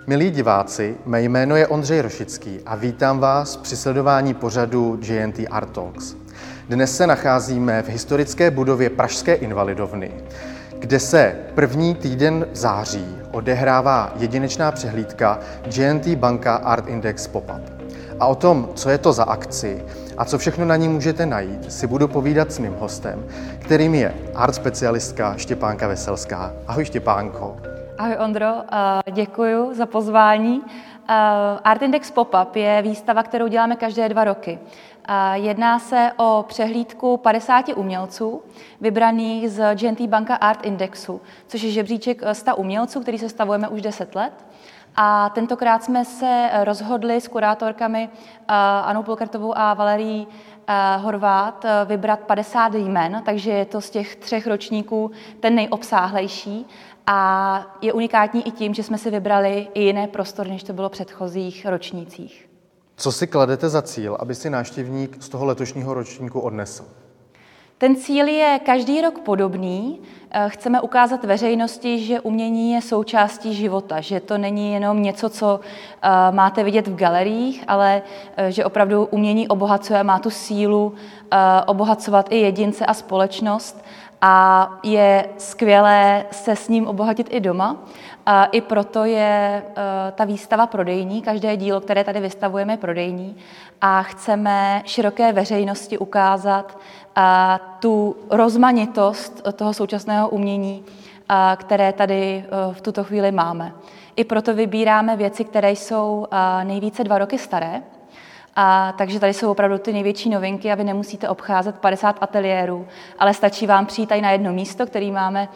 Milí diváci, mé jméno je Ondřej Rošický a vítám vás při sledování pořadu GNT Art Talks. Dnes se nacházíme v historické budově Pražské Invalidovny, kde se první týden v září odehrává jedinečná přehlídka GNT Banka Art Index Pop-up. A o tom, co je to za akci a co všechno na ní můžete najít, si budu povídat s mým hostem, kterým je art specialistka Štěpánka Veselská. Ahoj Štěpánko. Ahoj Ondro, děkuji za pozvání. Art Index Pop-up je výstava, kterou děláme každé 2 roky. Jedná se o přehlídku 50 umělců, vybraných z GNT Banka Art Indexu, což je žebříček 100 umělců, který sestavujeme už 10 let. A tentokrát jsme se rozhodli s kurátorkami Anou Polkartovou a Valerií Horvát vybrat 50 jmen, takže je to z těch 3 ročníků ten nejobsáhlejší. A je unikátní i tím, že jsme si vybrali i jiné prostory, než to bylo v předchozích ročnících. Co si kladete za cíl, aby si návštěvník z toho letošního ročníku odnesl? Ten cíl je každý rok podobný. Chceme ukázat veřejnosti, že umění je součástí života, že to není jenom něco, co máte vidět v galeriích, ale že opravdu umění obohacuje, má tu sílu obohacovat i jedince a společnost. A je skvělé se s ním obohatit i doma. I proto je ta výstava prodejní, každé dílo, které tady vystavujeme, je prodejní. A chceme široké veřejnosti ukázat tu rozmanitost toho současného umění, které tady v tuto chvíli máme. I proto vybíráme věci, které jsou nejvíce 2 roky staré. Takže tady jsou opravdu ty největší novinky a vy nemusíte obcházet 50 ateliérů, ale stačí vám přijít tady na jedno místo, který máme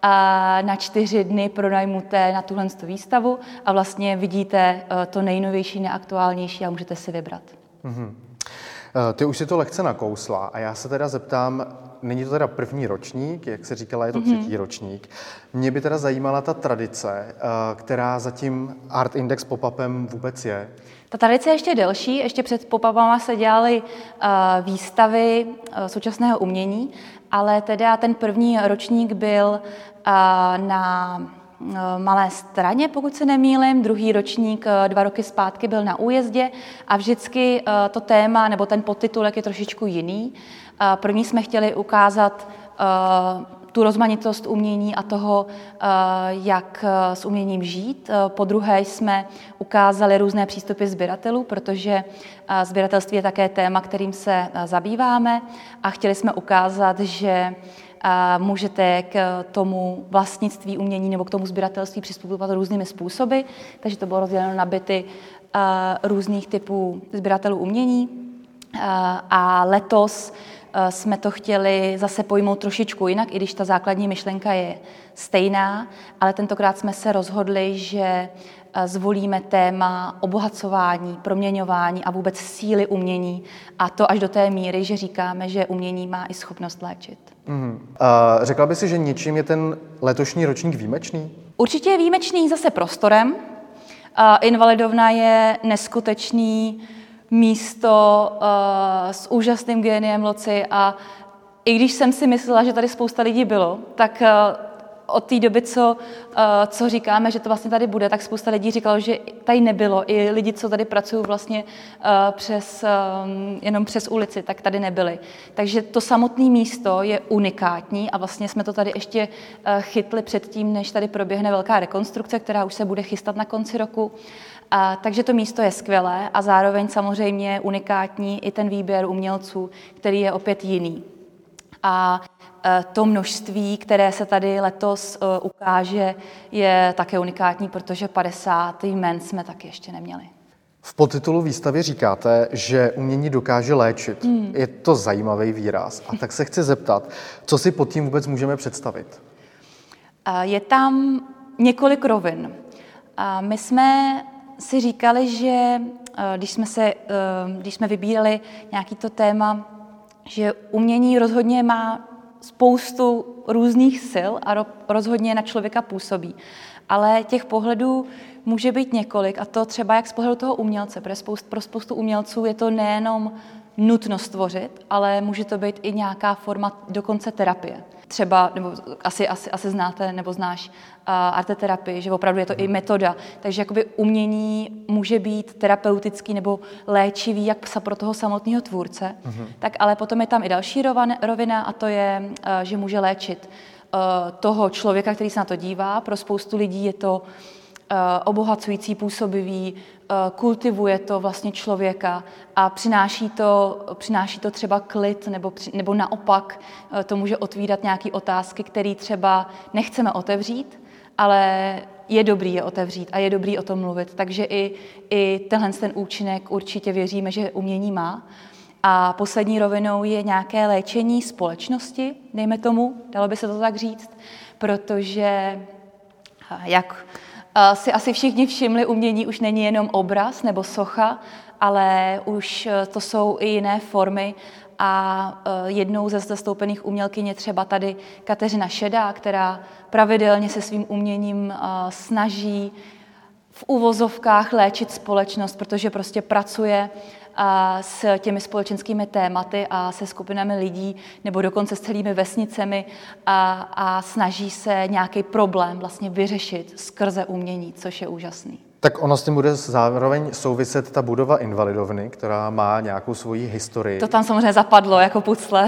na 4 dny pronajmuté na tuhle výstavu a vlastně vidíte to nejnovější, nejaktuálnější a můžete si vybrat. Mm-hmm. Ty už si to lehce nakousla a já se teda zeptám, není to teda první ročník, jak se říkala, je to 3. ročník. Mě by teda zajímala ta tradice, která za tím Art Index Pop-upem vůbec je. Ta tradice je ještě delší, ještě před pop-upama se dělaly výstavy současného umění, ale teda ten první ročník byl na Malé Straně, pokud se nemýlim, druhý ročník 2 roky zpátky byl na Újezdě a vždycky to téma nebo ten podtitulek je trošičku jiný. První jsme chtěli ukázat tu rozmanitost umění a toho, jak s uměním žít. Po druhé jsme ukázali různé přístupy sběratelů, protože sběratelství je také téma, kterým se zabýváme a chtěli jsme ukázat, že můžete k tomu vlastnictví umění nebo k tomu sběratelství přistupovat různými způsoby, takže to bylo rozděleno na byty různých typů sběratelů umění. A letos jsme to chtěli zase pojmout trošičku jinak, i když ta základní myšlenka je stejná, ale tentokrát jsme se rozhodli, že zvolíme téma obohacování, proměňování a vůbec síly umění a to až do té míry, že říkáme, že umění má i schopnost léčit. Řekla by si, že něčím je ten letošní ročník výjimečný? Určitě je výjimečný zase prostorem. Invalidovna je neskutečný místo s úžasným géniem loci a i když jsem si myslela, že tady spousta lidí bylo, tak od té doby, co říkáme, že to vlastně tady bude, tak spousta lidí říkalo, že tady nebylo. I lidi, co tady pracují vlastně jenom přes ulici, tak tady nebyli. Takže to samotné místo je unikátní a vlastně jsme to tady ještě chytli předtím, než tady proběhne velká rekonstrukce, která už se bude chystat na konci roku. Takže to místo je skvělé a zároveň samozřejmě unikátní i ten výběr umělců, který je opět jiný. A to množství, které se tady letos ukáže, je také unikátní, protože 50 jmen jsme taky ještě neměli. V podtitulu výstavy říkáte, že umění dokáže léčit. Je to zajímavý výraz. A tak se chci zeptat, co si pod tím vůbec můžeme představit? Je tam několik rovin. My jsme si říkali, že když jsme vybírali nějaký to téma, že umění rozhodně má spoustu různých sil a rozhodně na člověka působí. Ale těch pohledů může být několik a to třeba jak z pohledu toho umělce. Pro spoustu umělců je to nejenom nutnost tvořit, ale může to být i nějaká forma dokonce terapie. třeba, nebo asi znáte nebo znáš arteterapii, že opravdu je to i metoda. Takže jakoby umění může být terapeutický nebo léčivý jak pro toho samotného tvůrce, tak ale potom je tam i další rovina a to je, že může léčit toho člověka, který se na to dívá. Pro spoustu lidí je to obohacující, působivý, kultivuje to vlastně člověka a přináší to třeba klid nebo naopak to může otvírat nějaké otázky, které třeba nechceme otevřít, ale je dobrý je otevřít a je dobrý o tom mluvit. Takže i tenhle ten účinek určitě věříme, že umění má. A poslední rovinou je nějaké léčení společnosti, dejme tomu, dalo by se to tak říct, protože jak si asi všichni všimli, umění už není jenom obraz nebo socha, ale už to jsou i jiné formy a jednou ze zastoupených umělkyň je třeba tady Kateřina Šedá, která pravidelně se svým uměním snaží v uvozovkách léčit společnost, protože prostě pracuje s těmi společenskými tématy a se skupinami lidí nebo dokonce s celými vesnicemi a snaží se nějaký problém vlastně vyřešit skrze umění, což je úžasný. Tak ono s tím bude zároveň souviset ta budova Invalidovny, která má nějakou svoji historii. To tam samozřejmě zapadlo jako pucle.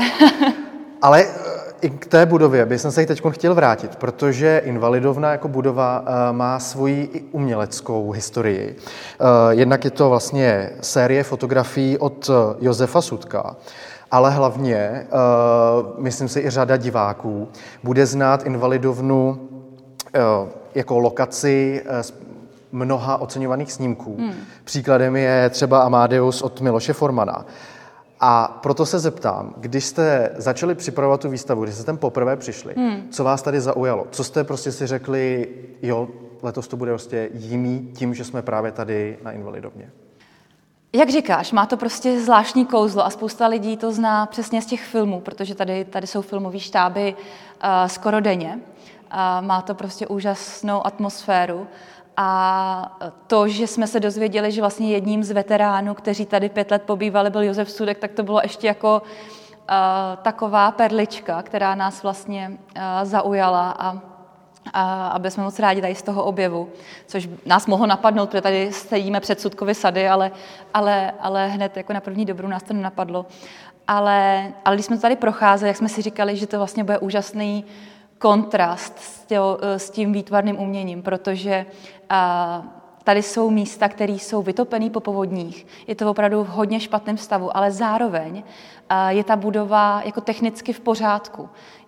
Ale i k té budově bych se teď chtěl vrátit, protože Invalidovna jako budova má svoji i uměleckou historii. Jednak je to vlastně série fotografií od Josefa Sudka, ale hlavně, myslím si, i řada diváků bude znát Invalidovnu jako lokaci mnoha oceňovaných snímků. Příkladem je třeba Amadeus od Miloše Formana. A proto se zeptám, když jste začali připravovat tu výstavu, když jste tam poprvé přišli, co vás tady zaujalo? Co jste prostě si řekli, jo, letos to bude prostě jiný tím, že jsme právě tady na Invalidovně? Jak říkáš, má to prostě zvláštní kouzlo a spousta lidí to zná přesně z těch filmů, protože tady jsou filmové štáby skoro denně. Má to prostě úžasnou atmosféru. A to, že jsme se dozvěděli, že vlastně jedním z veteránů, kteří tady 5 let pobývali, byl Josef Sudek, tak to bylo ještě jako taková perlička, která nás vlastně zaujala a byli jsme moc rádi tady z toho objevu, což nás mohlo napadnout, protože tady sedíme před Sudkovy sady, ale hned jako na první dobrou nás to nenapadlo. Ale když jsme to tady procházeli, jak jsme si říkali, že to vlastně bude úžasný kontrast s tím výtvarným uměním, protože tady jsou místa, které jsou vytopené po povodních. Je to opravdu v hodně špatném stavu, ale zároveň je ta budova jako technicky v pořádku.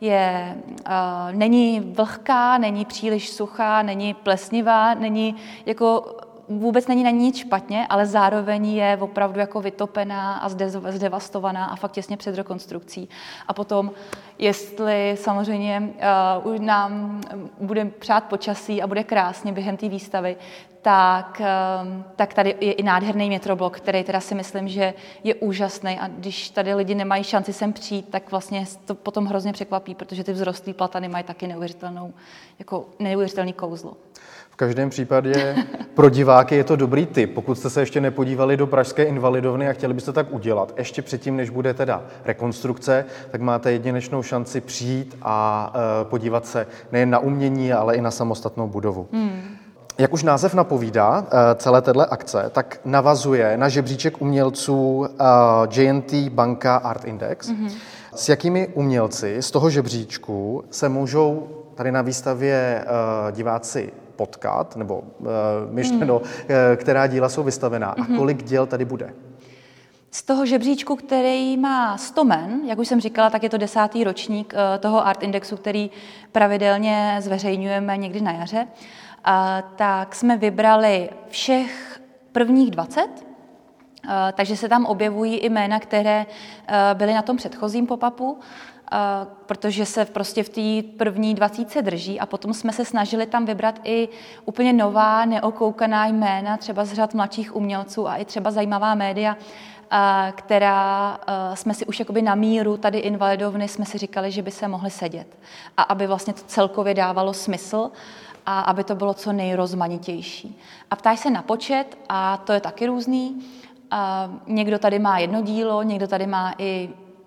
Není vlhká, není příliš suchá, není plesnivá, vůbec není na ní nic špatně, ale zároveň je opravdu jako vytopená a zdevastovaná a fakt těsně před rekonstrukcí. A potom, jestli samozřejmě nám bude přát počasí a bude krásně během té výstavy, tak tady je i nádherný metroblok, který teda si myslím, že je úžasný a když tady lidi nemají šanci sem přijít, tak vlastně to potom hrozně překvapí, protože ty vzrostlý platany mají taky neuvěřitelný kouzlo. V každém případě pro diváky je to dobrý tip. Pokud jste se ještě nepodívali do pražské Invalidovny a chtěli byste tak udělat, ještě předtím, než bude teda rekonstrukce, tak máte jedinečnou šanci přijít a podívat se nejen na umění, ale i na samostatnou budovu. Jak už název napovídá, celé téhle akce, tak navazuje na žebříček umělců J&T Banka Art Index. S jakými umělci z toho žebříčku se můžou tady na výstavě diváci potkat, nebo myšleno, která díla jsou vystavená a kolik děl tady bude? Z toho žebříčku, který má 100 jmen, jak už jsem říkala, tak je to 10. ročník toho Art Indexu, který pravidelně zveřejňujeme někdy na jaře, tak jsme vybrali všech prvních 20, takže se tam objevují i jména, které byly na tom předchozím pop-upu, protože se prostě v té první 20 drží a potom jsme se snažili tam vybrat i úplně nová, neokoukaná jména, třeba z řad mladších umělců a i třeba zajímavá média, která jsme si už jakoby na míru tady Invalidovny jsme si říkali, že by se mohly sedět a aby vlastně to celkově dávalo smysl a aby to bylo co nejrozmanitější. A ptáš se na počet a to je taky různý. Někdo tady má jedno dílo, někdo tady má i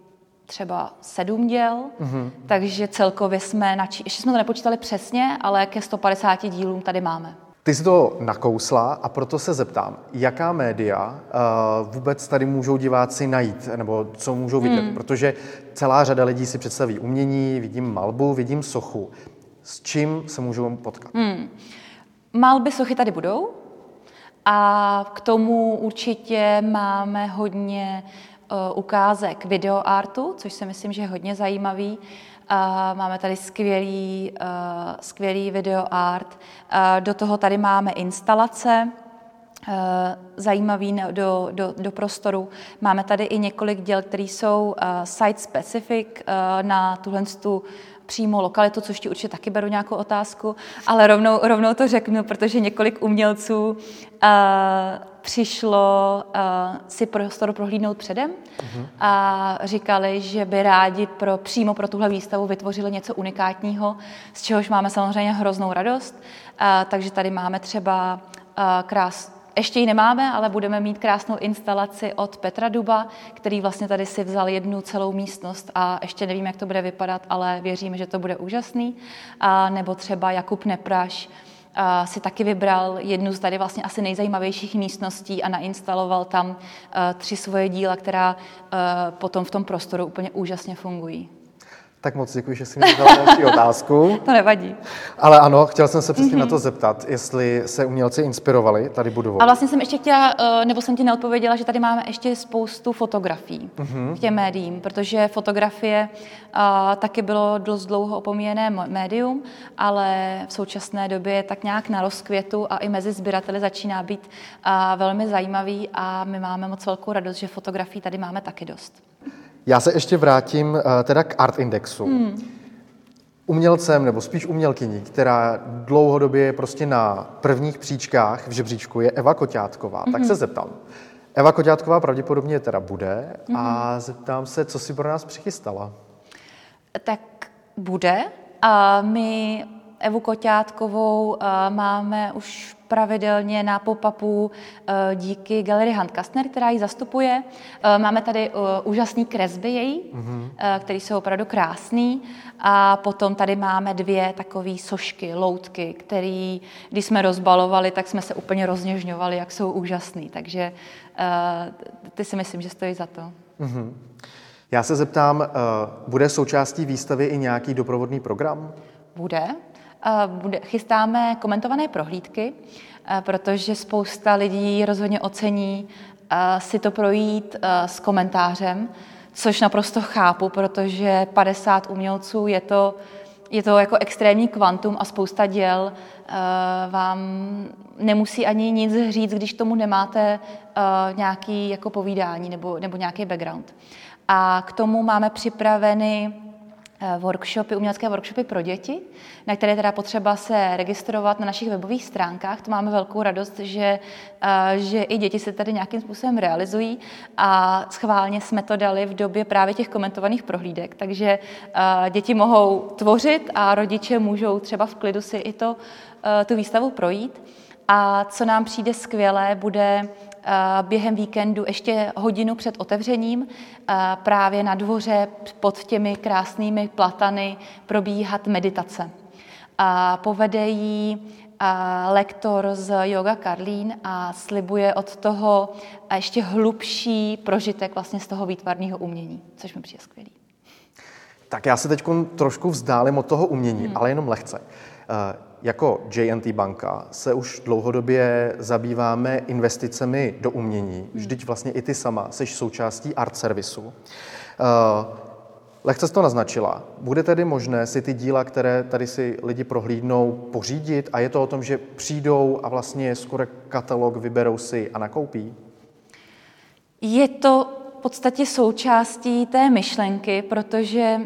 třeba 7 děl, takže celkově jsme, ještě jsme to nepočítali přesně, ale ke 150 dílům tady máme. Ty jsi to nakousla a proto se zeptám, jaká média vůbec tady můžou diváci najít, nebo co můžou vidět, protože celá řada lidí si představí umění, vidím malbu, vidím sochu. S čím se můžou potkat? Malby, sochy tady budou a k tomu určitě máme hodně ukázek videoartu, což si myslím, že je hodně zajímavý. Máme tady skvělý videoart. Do toho tady máme instalace, zajímavý do prostoru. Máme tady i několik děl, které jsou site-specific na tu přímo lokalitu, což ti určitě taky beru nějakou otázku, ale rovnou to řeknu, protože několik umělců přišlo si prostor prohlídnout předem a říkali, že by rádi přímo pro tuhle výstavu vytvořili něco unikátního, z čehož máme samozřejmě hroznou radost. Takže tady máme třeba ještě ji nemáme, ale budeme mít krásnou instalaci od Petra Duba, který vlastně tady si vzal jednu celou místnost a ještě nevím, jak to bude vypadat, ale věříme, že to bude úžasný. Nebo třeba Jakub Nepraš si taky vybral jednu z tady vlastně asi nejzajímavějších místností a nainstaloval tam 3 svoje díla, která potom v tom prostoru úplně úžasně fungují. Tak moc děkuji, že jsi mi dala další otázku. To nevadí. Ale ano, chtěl jsem se přesně na to zeptat, jestli se umělci inspirovali tady budovou. A vlastně jsem ještě chtěla, nebo jsem ti neodpověděla, že tady máme ještě spoustu fotografií k těm médiím, protože fotografie taky bylo dost dlouho opomíjené médium, ale v současné době je tak nějak na rozkvětu a i mezi sběrateli začíná být velmi zajímavý a my máme moc velkou radost, že fotografií tady máme taky dost. Já se ještě vrátím teda k Art Indexu. Umělcem, nebo spíš umělkyní, která dlouhodobě je prostě na prvních příčkách v žebříčku, je Eva Koťátková. Tak se zeptám. Eva Koťátková pravděpodobně teda bude a zeptám se, co si pro nás přichystala. Tak bude. A my Evu Koťátkovou máme už pravidelně na pop-upu díky Galerii Handkastner, která ji zastupuje. Máme tady úžasný kresby její, které jsou opravdu krásný. A potom tady máme 2 takové sošky, loutky, které, když jsme rozbalovali, tak jsme se úplně rozněžňovali, jak jsou úžasný. Takže ty si myslím, že stojí za to. Já se zeptám, bude součástí výstavy i nějaký doprovodný program? Bude. Chystáme komentované prohlídky, protože spousta lidí rozhodně ocení si to projít s komentářem, což naprosto chápu, protože 50 umělců je to jako extrémní kvantum a spousta děl vám nemusí ani nic říct, když tomu nemáte nějaký jako povídání nebo nějaký background. A k tomu máme připraveny umělecké workshopy pro děti, na které teda potřeba se registrovat na našich webových stránkách. To máme velkou radost, že i děti se tady nějakým způsobem realizují a schválně jsme to dali v době právě těch komentovaných prohlídek, takže děti mohou tvořit a rodiče můžou třeba v klidu si i tu výstavu projít. A co nám přijde skvělé, bude během víkendu ještě hodinu před otevřením právě na dvoře pod těmi krásnými platany probíhat meditace. Povede ji lektor z Yoga Karlín a slibuje od toho ještě hlubší prožitek vlastně z toho výtvarného umění, což mi přijde skvělý. Tak já se teď trošku vzdálím od toho umění, ale jenom lehce. Jako J&T banka se už dlouhodobě zabýváme investicemi do umění. Vždyť vlastně i ty sama seš součástí art servisu. Lehce jsi to naznačila. Bude tedy možné si ty díla, které tady si lidi prohlídnou, pořídit a je to o tom, že přijdou a vlastně skoro katalog vyberou si a nakoupí? Je to v podstatě součástí té myšlenky, protože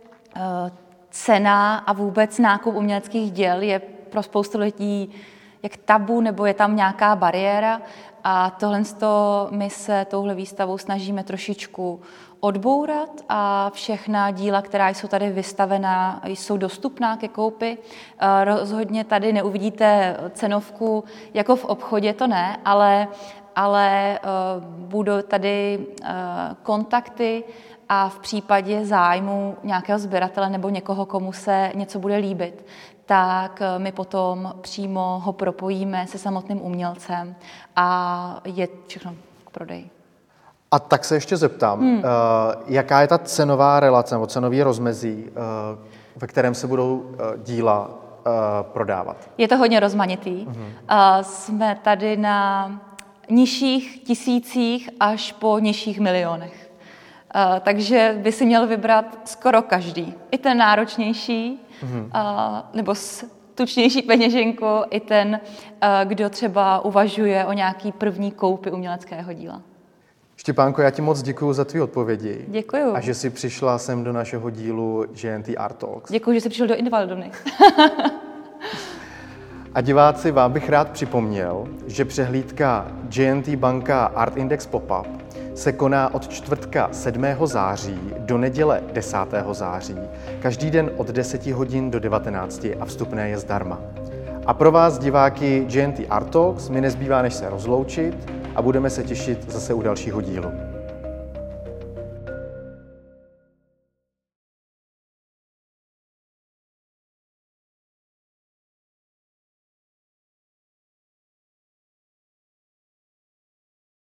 cena a vůbec nákup uměleckých děl je pro spoustu lidí jak tabu, nebo je tam nějaká bariéra. A my se touhle výstavou snažíme trošičku odbourat a všechna díla, která jsou tady vystavená, jsou dostupná ke koupi. Rozhodně tady neuvidíte cenovku jako v obchodě, to ne, ale budou tady kontakty a v případě zájmu nějakého sběratele nebo někoho, komu se něco bude líbit, tak my potom přímo ho propojíme se samotným umělcem a je všechno k prodeji. A tak se ještě zeptám, jaká je ta cenová relace nebo cenový rozmezí, ve kterém se budou díla prodávat? Je to hodně rozmanitý. Jsme tady na nižších tisících až po nižších milionech. Takže by si měl vybrat skoro každý. I ten náročnější, nebo s tučnější peněženku, i ten, kdo třeba uvažuje o nějaký první koupi uměleckého díla. Štěpánko, já ti moc děkuji za tvý odpovědi. Děkuju. A že jsi přišla sem do našeho dílu GNT Art Talks. Děkuji, že jsi přišel do Invalidovny. A diváci, vám bych rád připomněl, že přehlídka GNT Banka Art Index Pop-up se koná od čtvrtka 7. září do neděle 10. září, každý den od 10 hodin do 19 a vstupné je zdarma. A pro vás, diváky GNT Art Talks, mi nezbývá než se rozloučit a budeme se těšit zase u dalšího dílu.